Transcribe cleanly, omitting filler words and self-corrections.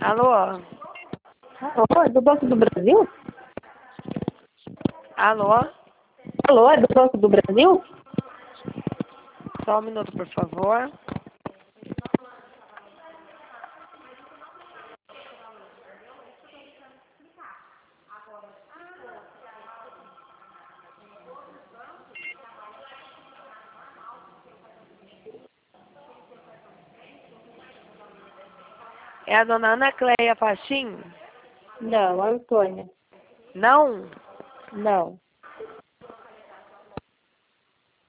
Alô? Alô, é do Banco do Brasil? Alô? Alô, é do Banco do Brasil? Só um minuto, por favor. É a dona Ana Cleia Pachim? Não, Antônia. Não? Não.